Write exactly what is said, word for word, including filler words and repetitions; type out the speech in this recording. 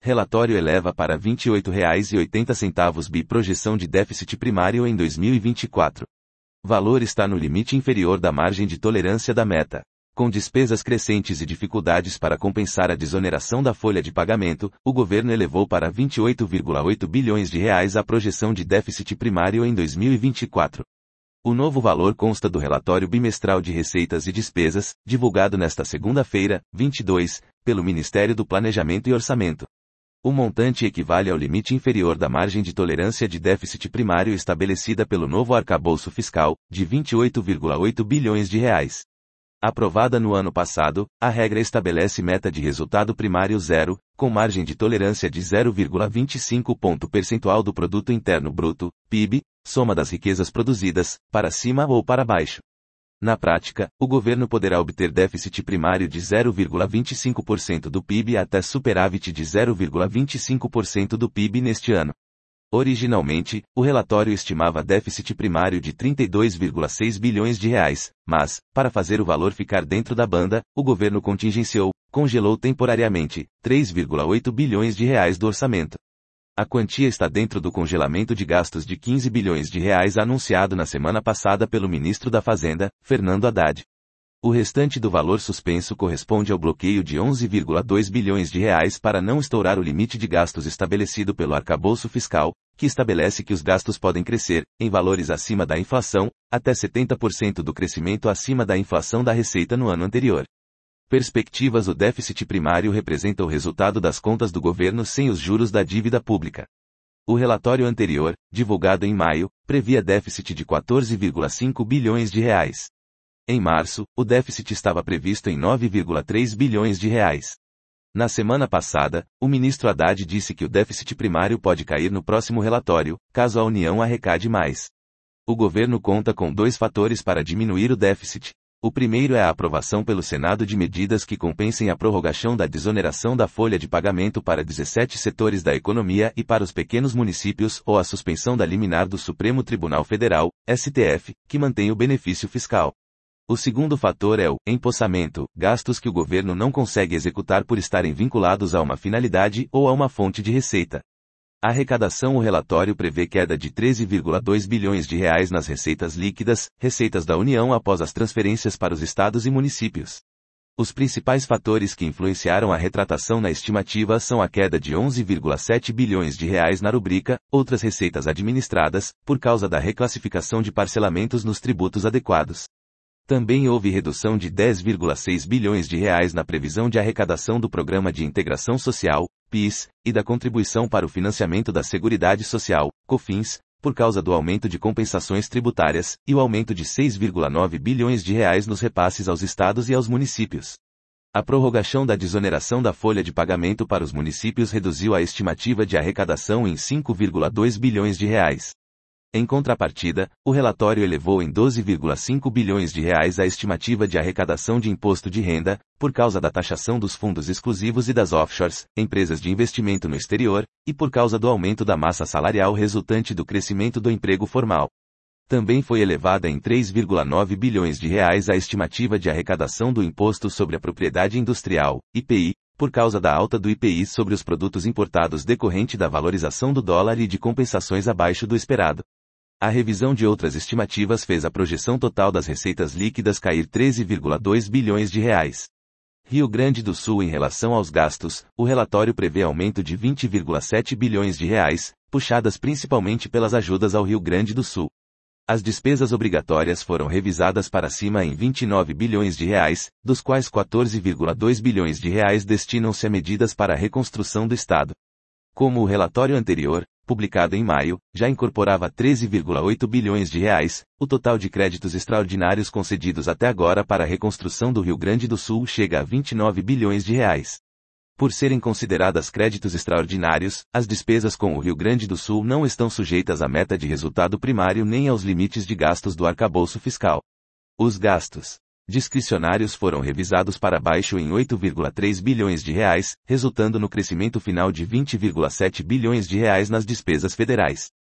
Relatório eleva para vinte e oito reais e oitenta centavos bi projeção de déficit primário em dois mil e vinte e quatro. Valor está no limite inferior da margem de tolerância da meta. Com despesas crescentes e dificuldades para compensar a desoneração da folha de pagamento, o governo elevou para vinte e oito vírgula oito bilhões de reais a projeção de déficit primário em dois mil e vinte e quatro. O novo valor consta do relatório bimestral de receitas e despesas, divulgado nesta segunda-feira, vinte e dois, pelo Ministério do Planejamento e Orçamento. O montante equivale ao limite inferior da margem de tolerância de déficit primário estabelecida pelo novo arcabouço fiscal, de vinte e oito vírgula oito bilhões de reais. Aprovada no ano passado, a regra estabelece meta de resultado primário zero, com margem de tolerância de zero vírgula vinte e cinco ponto percentual do produto interno bruto, P I B, soma das riquezas produzidas, para cima ou para baixo. Na prática, o governo poderá obter déficit primário de zero vírgula vinte e cinco por cento do P I B até superávit de zero vírgula vinte e cinco por cento do P I B neste ano. Originalmente, o relatório estimava déficit primário de trinta e dois vírgula seis bilhões de reais, mas, para fazer o valor ficar dentro da banda, o governo contingenciou, congelou temporariamente, três vírgula oito bilhões de reais do orçamento. A quantia está dentro do congelamento de gastos de quinze bilhões de reais anunciado na semana passada pelo ministro da Fazenda, Fernando Haddad. O restante do valor suspenso corresponde ao bloqueio de onze vírgula dois bilhões de reais para não estourar o limite de gastos estabelecido pelo arcabouço fiscal, que estabelece que os gastos podem crescer, em valores acima da inflação, até setenta por cento do crescimento acima da inflação da receita no ano anterior. Perspectivas: o déficit primário representa o resultado das contas do governo sem os juros da dívida pública. O relatório anterior, divulgado em maio, previa déficit de quatorze vírgula cinco bilhões de reais. Em março, o déficit estava previsto em nove vírgula três bilhões de reais. Na semana passada, o ministro Haddad disse que o déficit primário pode cair no próximo relatório, caso a União arrecade mais. O governo conta com dois fatores para diminuir o déficit. O primeiro é a aprovação pelo Senado de medidas que compensem a prorrogação da desoneração da folha de pagamento para dezessete setores da economia e para os pequenos municípios ou a suspensão da liminar do Supremo Tribunal Federal, S T F, que mantém o benefício fiscal. O segundo fator é o empossamento, gastos que o governo não consegue executar por estarem vinculados a uma finalidade ou a uma fonte de receita. A arrecadação: o relatório prevê queda de treze vírgula dois bilhões de reais nas receitas líquidas, receitas da União após as transferências para os estados e municípios. Os principais fatores que influenciaram a retratação na estimativa são a queda de onze vírgula sete bilhões de reais na rubrica Outras Receitas Administradas, por causa da reclassificação de parcelamentos nos tributos adequados. Também houve redução de dez vírgula seis bilhões de reais na previsão de arrecadação do Programa de Integração Social, P I S, e da Contribuição para o Financiamento da Seguridade Social, COFINS, por causa do aumento de compensações tributárias, e o aumento de seis vírgula nove bilhões de reais nos repasses aos estados e aos municípios. A prorrogação da desoneração da folha de pagamento para os municípios reduziu a estimativa de arrecadação em cinco vírgula dois bilhões de reais. Em contrapartida, o relatório elevou em doze vírgula cinco bilhões de reais a estimativa de arrecadação de imposto de renda, por causa da taxação dos fundos exclusivos e das offshores, empresas de investimento no exterior, e por causa do aumento da massa salarial resultante do crescimento do emprego formal. Também foi elevada em três vírgula nove bilhões de reais a estimativa de arrecadação do Imposto sobre a Propriedade Industrial, I P I, por causa da alta do I P I sobre os produtos importados decorrente da valorização do dólar e de compensações abaixo do esperado. A revisão de outras estimativas fez a projeção total das receitas líquidas cair treze vírgula dois bilhões de reais. Rio Grande do Sul: em relação aos gastos, o relatório prevê aumento de vinte vírgula sete bilhões de reais, puxadas principalmente pelas ajudas ao Rio Grande do Sul. As despesas obrigatórias foram revisadas para cima em vinte e nove bilhões de reais, dos quais quatorze vírgula dois bilhões de reais destinam-se a medidas para a reconstrução do Estado. Como o relatório anterior, publicado em maio, já incorporava treze vírgula oito bilhões de reais, o total de créditos extraordinários concedidos até agora para a reconstrução do Rio Grande do Sul chega a vinte e nove bilhões de reais. Por serem consideradas créditos extraordinários, as despesas com o Rio Grande do Sul não estão sujeitas à meta de resultado primário nem aos limites de gastos do arcabouço fiscal. Os gastos discricionários foram revisados para baixo em oito vírgula três bilhões de reais, resultando no crescimento final de vinte vírgula sete bilhões de reais nas despesas federais.